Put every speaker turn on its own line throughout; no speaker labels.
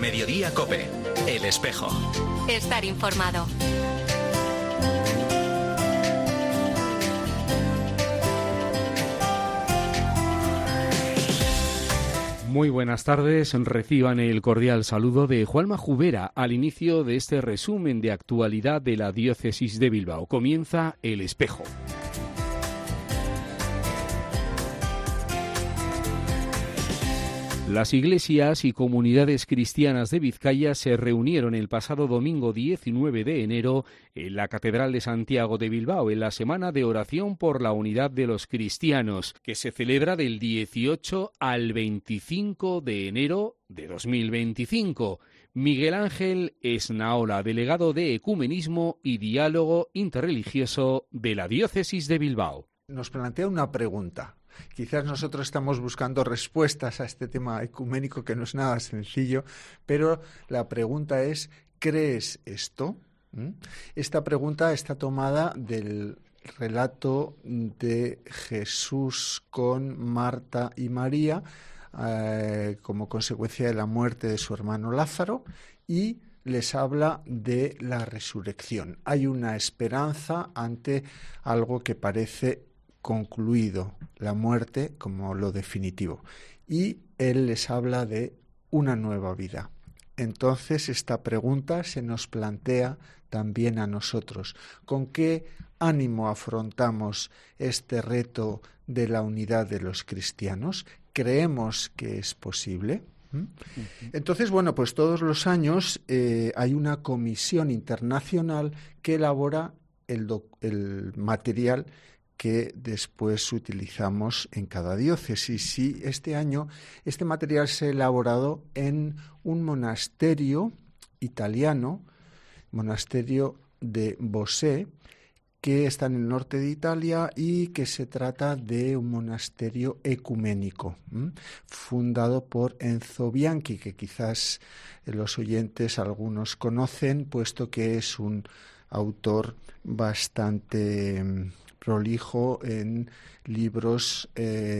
Mediodía COPE. El Espejo.
Estar informado.
Muy buenas tardes, reciban el cordial saludo de Juanma Jubera al inicio de este resumen de actualidad de la diócesis de Bilbao. Comienza El Espejo. Las iglesias y comunidades cristianas de Vizcaya se reunieron el pasado domingo 19 de enero en la Catedral de Santiago de Bilbao en la Semana de Oración por la Unidad de los Cristianos, que se celebra del 18 al 25 de enero de 2025. Miguel Ángel Esnaola, delegado de Ecumenismo y Diálogo Interreligioso de la Diócesis de Bilbao.
Nos plantea una pregunta. Quizás nosotros estamos buscando respuestas a este tema ecuménico que no es nada sencillo, pero la pregunta es, ¿crees esto? Esta pregunta está tomada del relato de Jesús con Marta y María como consecuencia de la muerte de su hermano Lázaro, y les habla de la resurrección. Hay una esperanza ante algo que parece concluido, la muerte como lo definitivo, y él les habla de una nueva vida. Entonces esta pregunta se nos plantea también a nosotros. ¿Con qué ánimo afrontamos este reto de la unidad de los cristianos? ¿Creemos que es posible? Entonces, bueno, pues todos los años hay una comisión internacional que elabora el material que después utilizamos en cada diócesis. Y este año este material se ha elaborado en un monasterio italiano, monasterio de Bosè, que está en el norte de Italia y que se trata de un monasterio ecuménico, fundado por Enzo Bianchi, que quizás los oyentes algunos conocen, puesto que es un autor bastante prolijo en libros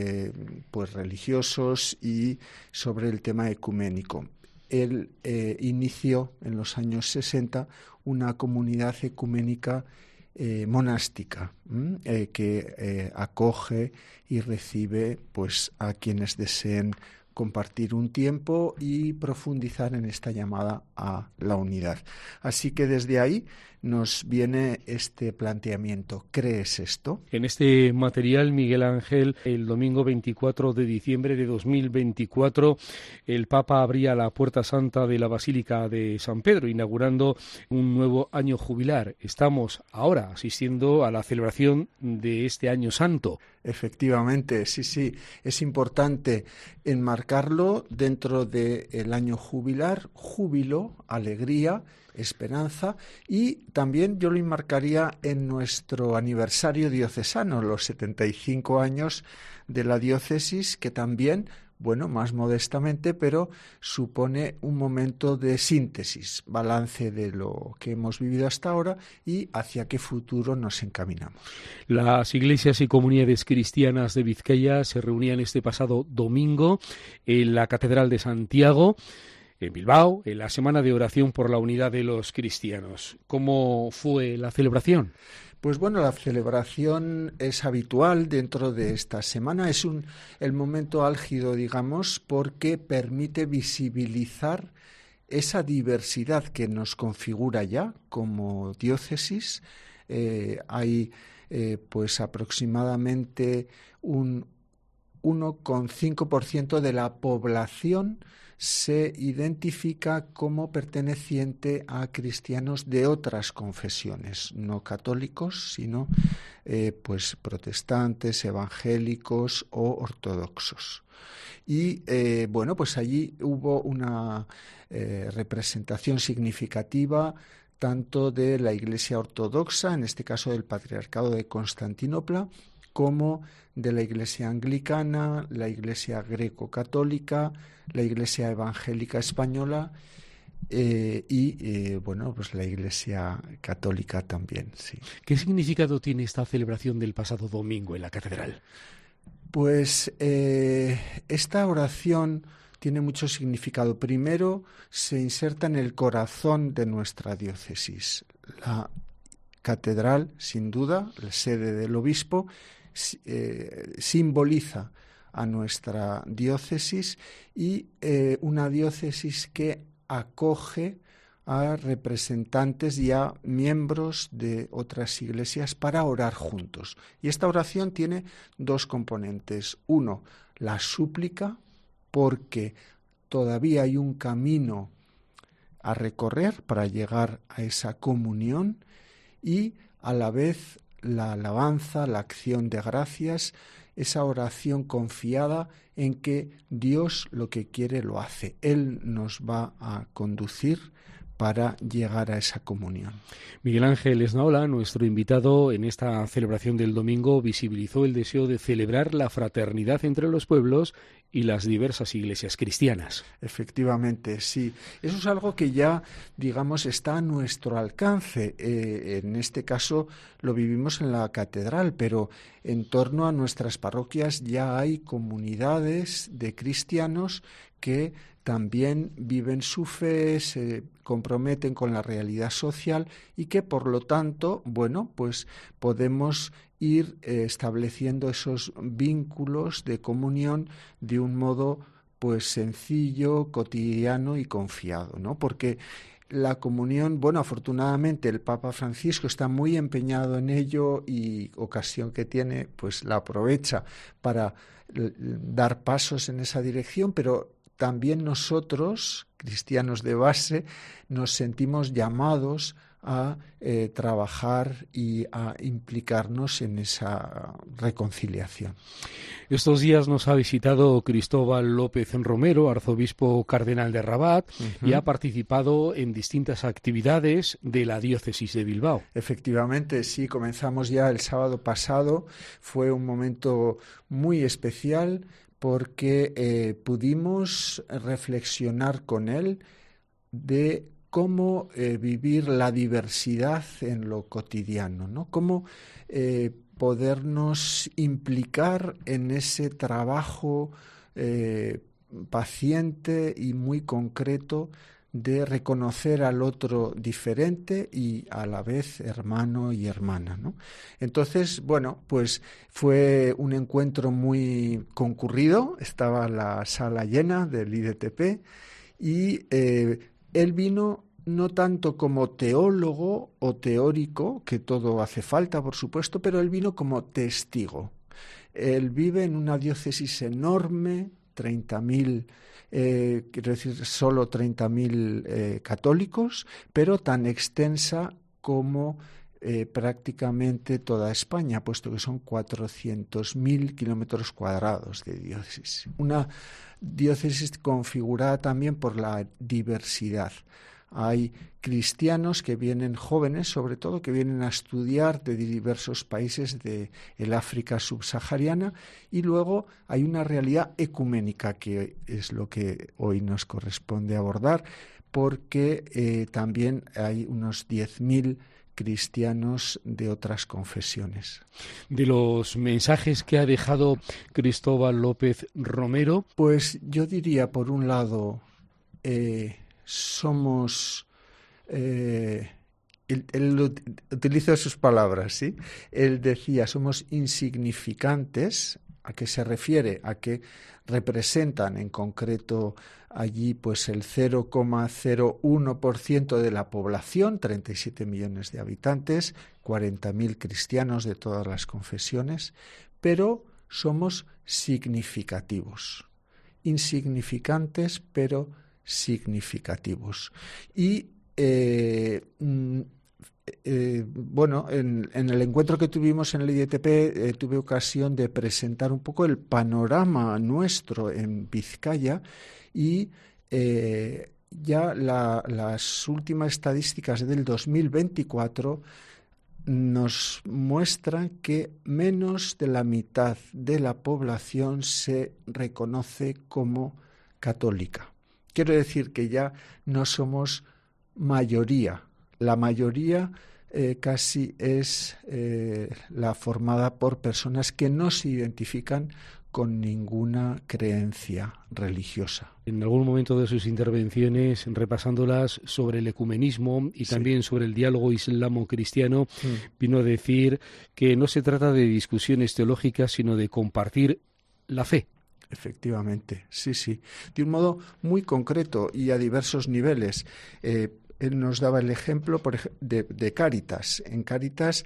pues religiosos y sobre el tema ecuménico. Él inició en los años 60 una comunidad ecuménica monástica que acoge y recibe pues a quienes deseen compartir un tiempo y profundizar en esta llamada a la unidad. Así que desde ahí nos viene este planteamiento. ¿Crees esto?
En este material, Miguel Ángel, el domingo 24 de diciembre de 2024, el Papa abría la Puerta Santa de la Basílica de San Pedro, inaugurando un nuevo año jubilar. Estamos ahora asistiendo a la celebración de este año santo.
Efectivamente, sí, es importante enmarcarlo dentro del año jubilar, júbilo, alegría, esperanza, y también yo lo enmarcaría en nuestro aniversario diocesano, los 75 años de la diócesis, que también, bueno, más modestamente, pero supone un momento de síntesis, balance de lo que hemos vivido hasta ahora y hacia qué futuro nos encaminamos.
Las iglesias y comunidades cristianas de Vizcaya se reunían este pasado domingo en la Catedral de Santiago, en Bilbao, en la Semana de Oración por la Unidad de los Cristianos. ¿Cómo fue la celebración?
Pues bueno, la celebración es habitual dentro de esta semana. Es el momento álgido, digamos, porque permite visibilizar esa diversidad que nos configura ya como diócesis. Hay pues aproximadamente un 1,5% de la población se identifica como perteneciente a cristianos de otras confesiones, no católicos, sino pues protestantes, evangélicos o ortodoxos. Y bueno, pues allí hubo una representación significativa tanto de la Iglesia ortodoxa, en este caso del Patriarcado de Constantinopla, como de la Iglesia anglicana, la Iglesia greco-católica, la Iglesia evangélica española y bueno, pues la Iglesia católica también, sí.
¿Qué significado tiene esta celebración del pasado domingo en la catedral?
Pues esta oración tiene mucho significado. Primero, se inserta en el corazón de nuestra diócesis. La catedral, sin duda, la sede del obispo, simboliza a nuestra diócesis y una diócesis que acoge a representantes y a miembros de otras iglesias para orar juntos. Y esta oración tiene dos componentes. Uno, la súplica, porque todavía hay un camino a recorrer para llegar a esa comunión, y a la vez la alabanza, la acción de gracias, esa oración confiada en que Dios lo que quiere lo hace. Él nos va a conducir para llegar a esa comunión.
Miguel Ángel Esnaola, nuestro invitado en esta celebración del domingo, visibilizó el deseo de celebrar la fraternidad entre los pueblos y las diversas iglesias cristianas.
Efectivamente, sí. Eso es algo que ya, digamos, está a nuestro alcance. En este caso lo vivimos en la catedral, pero en torno a nuestras parroquias ya hay comunidades de cristianos que también viven su fe, se comprometen con la realidad social y que, por lo tanto, bueno, pues podemos ir estableciendo esos vínculos de comunión de un modo pues sencillo, cotidiano y confiado, ¿no? Porque la comunión, bueno, afortunadamente el Papa Francisco está muy empeñado en ello y ocasión que tiene, pues la aprovecha para dar pasos en esa dirección, pero también nosotros, cristianos de base, nos sentimos llamados a trabajar y a implicarnos en esa reconciliación.
Estos días nos ha visitado Cristóbal López Romero, arzobispo cardenal de Rabat, y ha participado en distintas actividades de la diócesis de Bilbao.
Efectivamente, sí, comenzamos ya el sábado pasado. Fue un momento muy especial porque pudimos reflexionar con él de cómo vivir la diversidad en lo cotidiano, ¿no? Cómo podernos implicar en ese trabajo paciente y muy concreto de reconocer al otro diferente y a la vez hermano y hermana, ¿no? Entonces, bueno, pues fue un encuentro muy concurrido, estaba la sala llena del IDTP y él vino no tanto como teólogo o teórico, que todo hace falta, por supuesto, pero él vino como testigo. Él vive en una diócesis enorme, 30.000, quiero decir, solo 30.000 católicos, pero tan extensa como prácticamente toda España, puesto que son 400.000 kilómetros cuadrados de diócesis. Una diócesis configurada también por la diversidad. Hay cristianos que vienen, jóvenes sobre todo, que vienen a estudiar de diversos países de el África subsahariana, y luego hay una realidad ecuménica que es lo que hoy nos corresponde abordar, porque también hay unos 10.000 cristianos de otras confesiones.
De los mensajes que ha dejado Cristóbal López Romero,
pues yo diría, por un lado, somos, él utiliza sus palabras, ¿sí? Él decía, somos insignificantes. ¿A qué se refiere? A que representan en concreto allí pues el 0,01% de la población, 37 millones de habitantes, 40.000 cristianos de todas las confesiones, pero somos significativos, insignificantes pero significativos. Y bueno, en el encuentro que tuvimos en el IDTP tuve ocasión de presentar un poco el panorama nuestro en Vizcaya y ya las últimas estadísticas del 2024 nos muestran que menos de la mitad de la población se reconoce como católica. Quiero decir que ya no somos mayoría. La mayoría casi es la formada por personas que no se identifican con ninguna creencia religiosa.
En algún momento de sus intervenciones, repasándolas sobre el ecumenismo y también sobre el diálogo islamo-cristiano, vino a decir que no se trata de discusiones teológicas, sino de compartir la fe.
Efectivamente, sí, de un modo muy concreto y a diversos niveles. Él nos daba el ejemplo de Cáritas. En Cáritas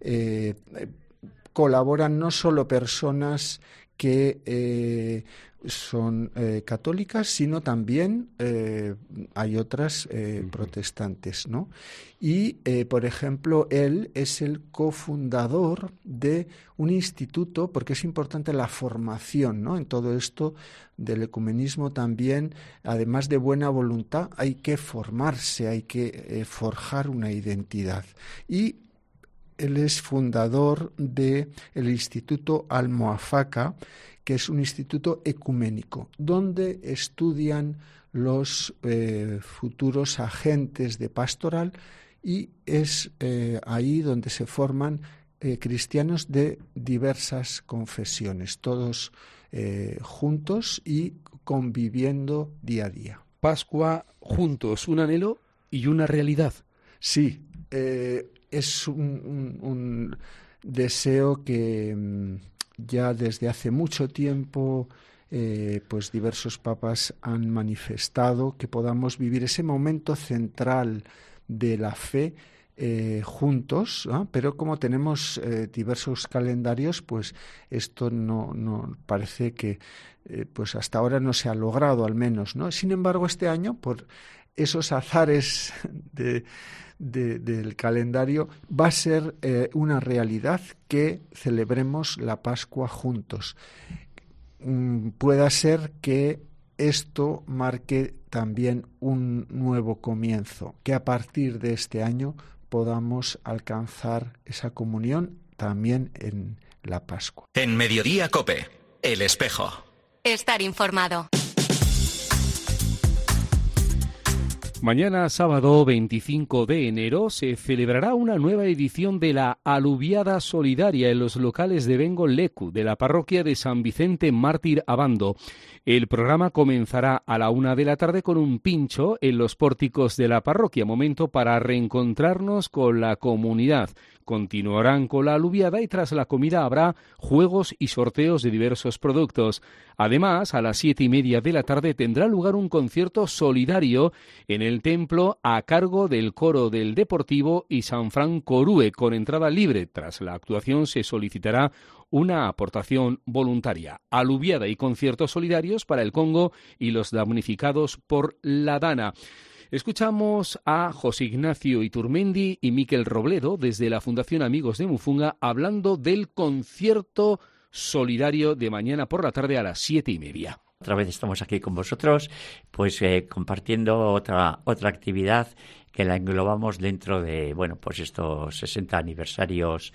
colaboran no solo personas que son católicas, sino también hay otras protestantes, ¿no? Y, por ejemplo, él es el cofundador de un instituto, porque es importante la formación, ¿no? En todo esto del ecumenismo también, además de buena voluntad, hay que formarse, hay que forjar una identidad. Y él es fundador del Instituto Almoafaka, que es un instituto ecuménico, donde estudian los futuros agentes de pastoral, y es ahí donde se forman cristianos de diversas confesiones, todos juntos y conviviendo día a día.
Pascua juntos, un anhelo y una realidad.
Sí, es un deseo que ya desde hace mucho tiempo pues diversos papas han manifestado, que podamos vivir ese momento central de la fe juntos, ¿no? Pero como tenemos diversos calendarios, pues esto no parece que pues hasta ahora no se ha logrado, al menos, ¿no? Sin embargo, este año, por esos azares del calendario, va a ser una realidad que celebremos la Pascua juntos. Pueda ser que esto marque también un nuevo comienzo, que a partir de este año podamos alcanzar esa comunión también en la Pascua.
En Mediodía COPE, El Espejo.
Estar informado.
Mañana, sábado 25 de enero, se celebrará una nueva edición de la Aluviada Solidaria en los locales de Bengo Leku, de la parroquia de San Vicente Mártir Abando. El programa comenzará a la 1 de la tarde con un pincho en los pórticos de la parroquia, momento para reencontrarnos con la comunidad. Continuarán con la aluviada y tras la comida habrá juegos y sorteos de diversos productos. Además, a las 7:30 de la tarde tendrá lugar un concierto solidario en el templo a cargo del coro del Deportivo y San Fran Corúe, con entrada libre. Tras la actuación se solicitará una aportación voluntaria. Aluviada y conciertos solidarios para el Congo y los damnificados por la Dana. Escuchamos a José Ignacio Iturmendi y Miquel Robledo desde la Fundación Amigos de Mufunga hablando del concierto solidario de mañana por la tarde a las 7:30.
Otra vez estamos aquí con vosotros, pues compartiendo otra actividad que la englobamos dentro de, pues estos 60 aniversarios,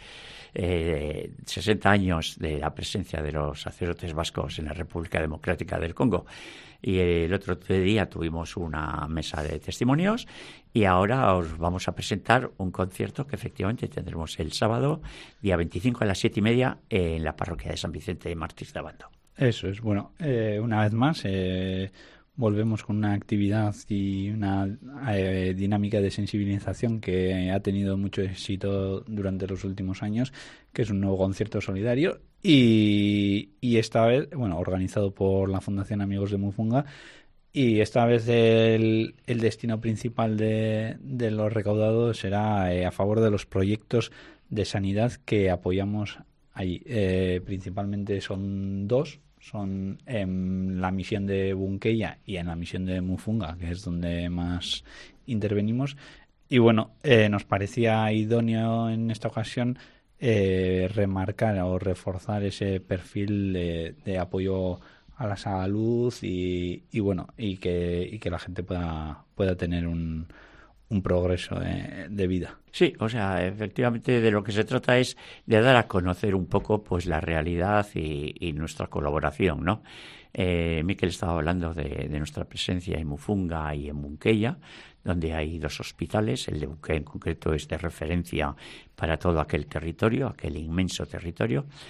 60 años de la presencia de los sacerdotes vascos en la República Democrática del Congo. Y el otro día tuvimos una mesa de testimonios y ahora os vamos a presentar un concierto que efectivamente tendremos el sábado, día 25 a las 7:30 en la parroquia de San Vicente de Mártir de Abando.
Eso es, una vez más volvemos con una actividad y una dinámica de sensibilización que ha tenido mucho éxito durante los últimos años, que es un nuevo concierto solidario y esta vez, organizado por la Fundación Amigos de Mufunga, y esta vez el destino principal de los recaudados será a favor de los proyectos de sanidad que apoyamos allí. Principalmente son dos. Son en la misión de Bunkeya y en la misión de Mufunga, que es donde más intervenimos. Y nos parecía idóneo en esta ocasión remarcar o reforzar ese perfil de apoyo a la salud y que la gente pueda tener un progreso de vida.
Sí, efectivamente de lo que se trata es de dar a conocer un poco pues la realidad y nuestra colaboración, ¿no? Miquel estaba hablando de nuestra presencia en Mufunga y en Bunkeya, donde hay dos hospitales. El de Bunkeya en concreto es de referencia para todo aquel territorio, aquel inmenso territorio.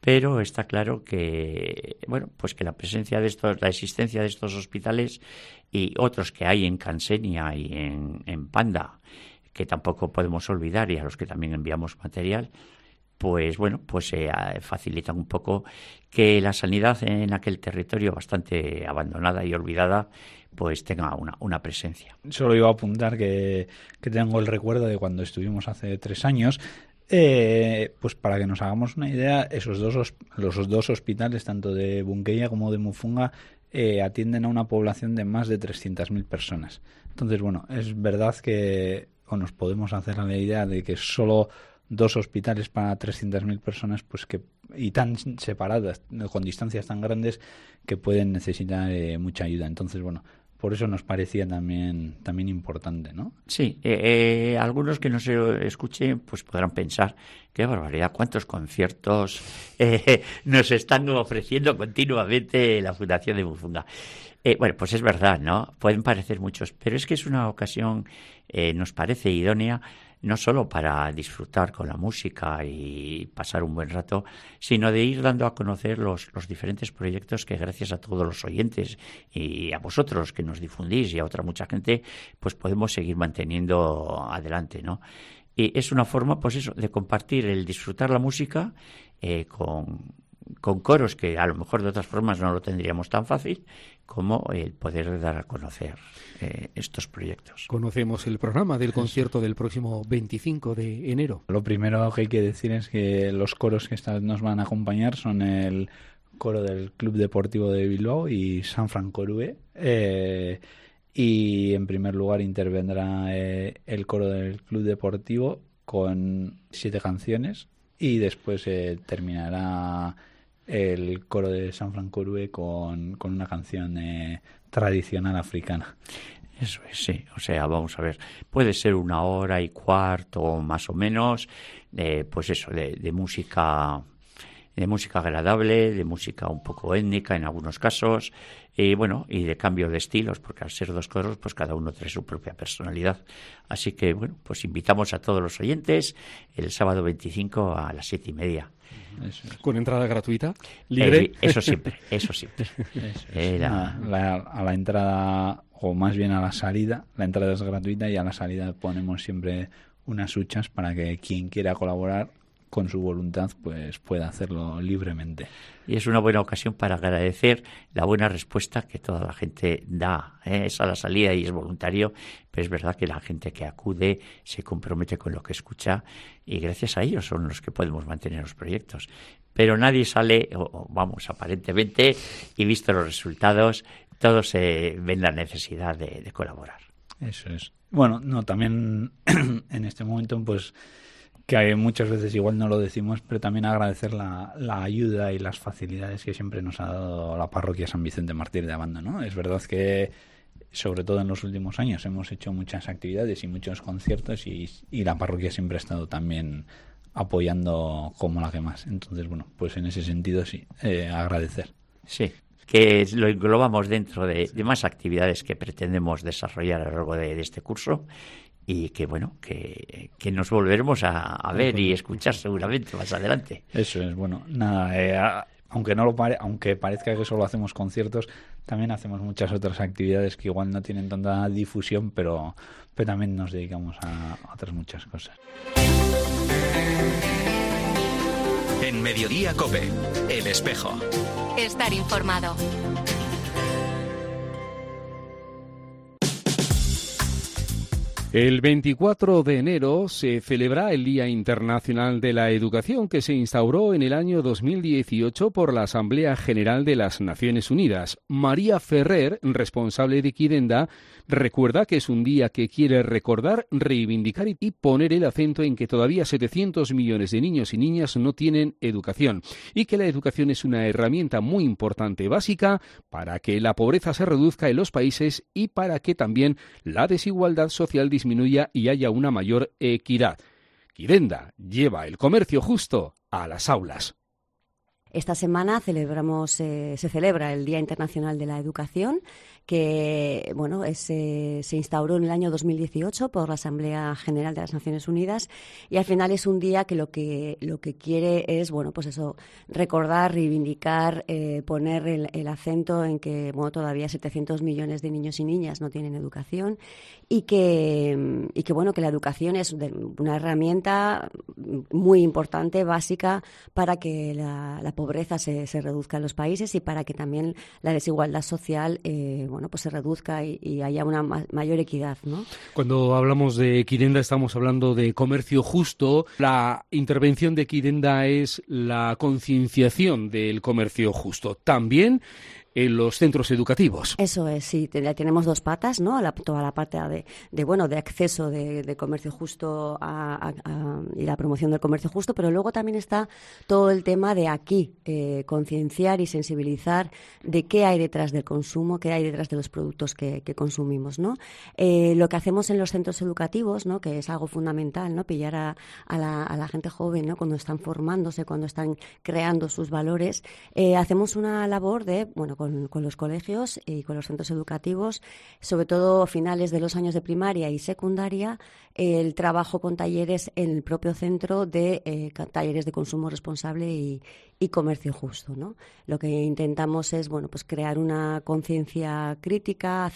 pero está claro que, bueno, pues que la existencia de estos hospitales y otros que hay en Cansenia y en Panda, que tampoco podemos olvidar y a los que también enviamos material, pues bueno, pues facilitan un poco que la sanidad en aquel territorio bastante abandonada y olvidada pues tenga una presencia.
Solo iba a apuntar que tengo el recuerdo de cuando estuvimos hace 3 años, pues para que nos hagamos una idea, los dos hospitales, tanto de Bunqueya como de Mufunga, atienden a una población de más de 300.000 personas. Entonces, bueno, es verdad que nos podemos hacer a la idea de que solo 2 hospitales para 300.000 personas, pues y tan separadas, con distancias tan grandes, que pueden necesitar mucha ayuda. Entonces, bueno, por eso nos parecía también importante, ¿no?
Sí, algunos que nos escuchen pues podrán pensar, qué barbaridad, cuántos conciertos nos están ofreciendo continuamente la Fundación de Mufunga. Bueno, pues es verdad, ¿no? Pueden parecer muchos, pero es que es una ocasión, nos parece idónea, no solo para disfrutar con la música y pasar un buen rato, sino de ir dando a conocer los diferentes proyectos que, gracias a todos los oyentes y a vosotros que nos difundís y a otra mucha gente, pues podemos seguir manteniendo adelante, ¿no? Y es una forma, pues eso, de compartir el disfrutar la música con coros que a lo mejor de otras formas no lo tendríamos tan fácil, como el poder dar a conocer estos proyectos.
Conocemos el programa del concierto del próximo 25 de enero.
Lo primero que hay que decir es que los coros que esta vez nos van a acompañar son el coro del Club Deportivo de Bilbao y San Francorue. Y en primer lugar intervendrá el coro del Club Deportivo con 7 canciones y después terminará el coro de San Francorue con una canción tradicional africana.
Eso es, sí. O sea, vamos a ver, puede ser 1 hora y cuarto más o menos, pues eso, de música agradable, de música un poco étnica en algunos casos, y bueno, y de cambio de estilos, porque al ser 2 coros, pues cada uno trae su propia personalidad. Así que, bueno, pues invitamos a todos los oyentes el sábado 25 a las 7:30.
Eso es.
¿Con entrada gratuita? ¿Libre?
Eso siempre.
Eso es. A la entrada, o más bien a la salida, la entrada es gratuita y a la salida ponemos siempre unas huchas para que quien quiera colaborar con su voluntad pues pueda hacerlo libremente.
Y es una buena ocasión para agradecer la buena respuesta que toda la gente da. Es a la salida y es voluntario, pero es verdad que la gente que acude se compromete con lo que escucha y gracias a ellos son los que podemos mantener los proyectos. Pero nadie sale, vamos, aparentemente, y visto los resultados, todos ven la necesidad de colaborar.
Eso es. Bueno, no, también en este momento, pues, que muchas veces igual no lo decimos, pero también agradecer la ayuda y las facilidades que siempre nos ha dado la parroquia San Vicente Mártir de Abando, ¿no? Es verdad que, sobre todo en los últimos años, hemos hecho muchas actividades y muchos conciertos y la parroquia siempre ha estado también apoyando como la que más. Entonces, bueno, pues en ese sentido sí, agradecer.
Sí, que lo englobamos dentro de más actividades que pretendemos desarrollar a lo largo de este curso. Y que bueno, que nos volveremos a ver y escuchar seguramente más adelante.
Eso es, bueno, nada, aunque parezca que solo hacemos conciertos, también hacemos muchas otras actividades que igual no tienen tanta difusión, pero también nos dedicamos a otras muchas cosas.
En Mediodía COPE, El Espejo.
Estar informado.
El 24 de enero se celebra el Día Internacional de la Educación, que se instauró en el año 2018 por la Asamblea General de las Naciones Unidas. María Ferrer, responsable de Kidenda, recuerda que es un día que quiere recordar, reivindicar y poner el acento en que todavía 700 millones de niños y niñas no tienen educación y que la educación es una herramienta muy importante, básica, para que la pobreza se reduzca en los países y para que también la desigualdad social disminuya y haya una mayor equidad. Kidenda lleva el comercio justo a las aulas.
Esta semana se celebra el Día Internacional de la Educación, que bueno, se instauró en el año 2018 por la Asamblea General de las Naciones Unidas, y al final es un día que lo que quiere es, bueno, pues eso, recordar, reivindicar, poner el acento en que, bueno, todavía 700 millones de niños y niñas no tienen educación, y que bueno, que la educación es una herramienta muy importante, básica, para que la pobreza se reduzca en los países y para que también la desigualdad social bueno, pues se reduzca y haya una mayor equidad, ¿no?
Cuando hablamos de Equidenda estamos hablando de comercio justo. La intervención de Equidenda es la concienciación del comercio justo. También en los centros educativos.
Eso es, sí, tenemos dos patas, ¿no? Toda la parte de acceso de comercio justo y la promoción del comercio justo, pero luego también está todo el tema de aquí, concienciar y sensibilizar de qué hay detrás del consumo, qué hay detrás de los productos que consumimos, ¿no? Lo que hacemos en los centros educativos, ¿no? Que es algo fundamental, ¿no? Pillar a la gente joven, ¿no? Cuando están formándose, cuando están creando sus valores, hacemos una labor de, bueno, con los colegios y con los centros educativos, sobre todo a finales de los años de primaria y secundaria, el trabajo con talleres en el propio centro de talleres de consumo responsable y comercio justo, ¿no? Lo que intentamos es, bueno, pues crear una conciencia crítica,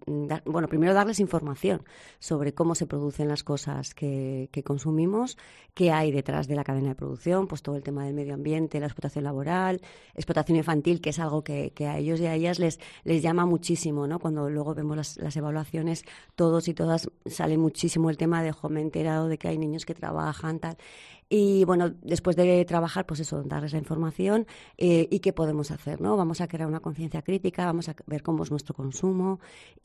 primero darles información sobre cómo se producen las cosas que consumimos, qué hay detrás de la cadena de producción, pues todo el tema del medio ambiente, la explotación laboral, explotación infantil, que es algo que a ellos y a ellas les llama muchísimo, ¿no? Cuando luego vemos las evaluaciones, todos y todas sale muchísimo el tema de, me he enterado de que hay niños que trabajan, tal. Y bueno, después de trabajar, pues eso, darles la información y qué podemos hacer, ¿no? Vamos a crear una conciencia crítica, vamos a ver cómo es nuestro consumo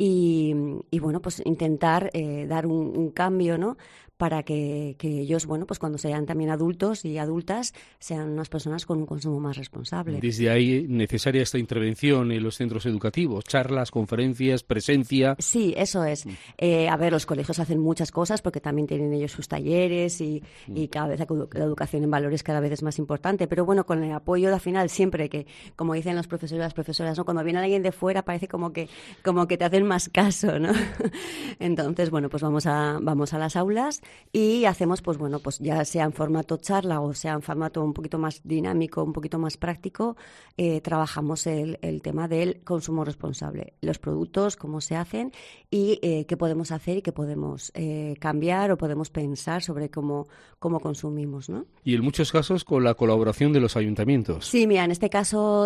y bueno, pues intentar dar un cambio, ¿no? Para que ellos, bueno, pues cuando sean también adultos y adultas, sean unas personas con un consumo más responsable.
Desde ahí, necesaria esta intervención en los centros educativos, charlas, conferencias, presencia.
Sí, eso es. A ver, los colegios hacen muchas cosas porque también tienen ellos sus talleres y cada vez la educación en valores cada vez es más importante. Pero bueno, con el apoyo al final siempre que, como dicen los profesores y las profesoras, ¿no? Cuando viene alguien de fuera parece como que te hacen más caso, ¿no? Entonces, bueno, pues vamos a las aulas y hacemos, pues bueno, pues ya sea en formato charla o sea en formato un poquito más dinámico, un poquito más práctico, trabajamos el tema del consumo responsable, los productos, cómo se hacen y qué podemos hacer y qué podemos cambiar o podemos pensar sobre cómo consumimos, ¿no?
Y en muchos casos con la colaboración de los ayuntamientos.
Sí, mira, en este caso,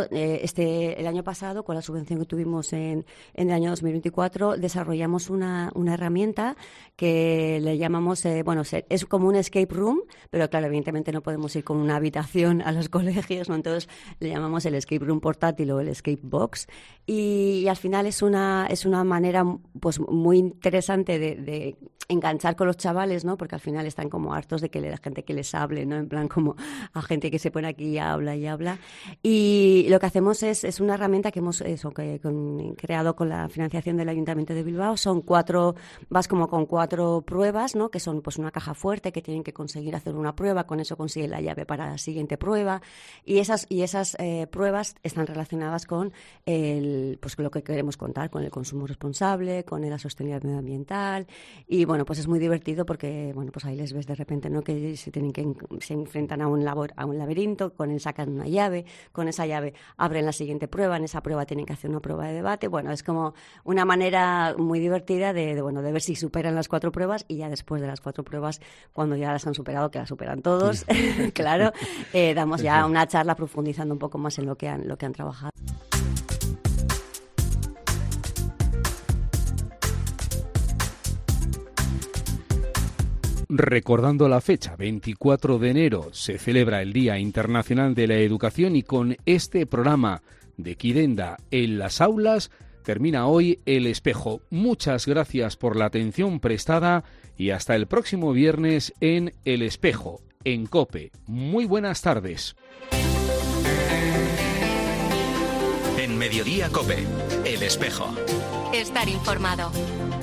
el año pasado, con la subvención que tuvimos en el año 2024, desarrollamos una herramienta que le llamamos, es como un escape room, pero claro, evidentemente no podemos ir con una habitación a los colegios, ¿no? Entonces le llamamos el escape room portátil o el escape box y al final es una manera pues muy interesante de enganchar con los chavales, ¿no? Porque al final están como hartos de que la gente que les hable, ¿no? En plan como a gente que se pone aquí y habla. Y lo que hacemos es una herramienta que hemos creado con la financiación del Ayuntamiento de Bilbao. Vas como con 4 pruebas, ¿no? Que son pues una caja fuerte que tienen que conseguir hacer una prueba, con eso consiguen la llave para la siguiente prueba. Y esas pruebas están relacionadas con lo que queremos contar, con el consumo responsable, con la sostenibilidad medioambiental. Y bueno, pues es muy divertido porque bueno, pues ahí les ves de repente, ¿no? Que se enfrentan a un laberinto, con él sacan una llave, con esa llave abren la siguiente prueba, en esa prueba tienen que hacer una prueba de debate. Bueno, es como una manera muy divertida de ver si superan las 4 pruebas y ya después de las 4 pruebas, cuando ya las han superado, que las superan todos, claro, damos ya una charla profundizando un poco más en lo que han trabajado.
Recordando la fecha, 24 de enero, se celebra el Día Internacional de la Educación y con este programa de Equidenda en las aulas termina hoy El Espejo. Muchas gracias por la atención prestada y hasta el próximo viernes en El Espejo, en COPE. Muy buenas tardes.
En Mediodía COPE, El Espejo.
Estar informado.